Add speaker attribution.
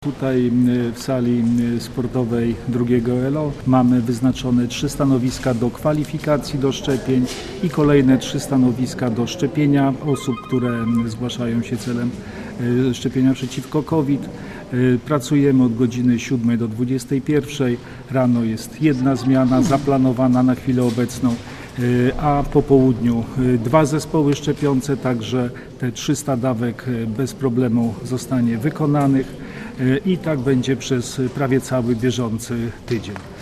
Speaker 1: Tutaj w sali sportowej drugiego ELO mamy wyznaczone 3 stanowiska do kwalifikacji do szczepień i kolejne 3 stanowiska do szczepienia osób, które zgłaszają się celem szczepienia przeciwko COVID. Pracujemy od godziny 7 do 21. Rano jest 1 zmiana zaplanowana na chwilę obecną, a po południu 2 zespoły szczepiące, także te 300 dawek bez problemu zostanie wykonanych i tak będzie przez prawie cały bieżący tydzień.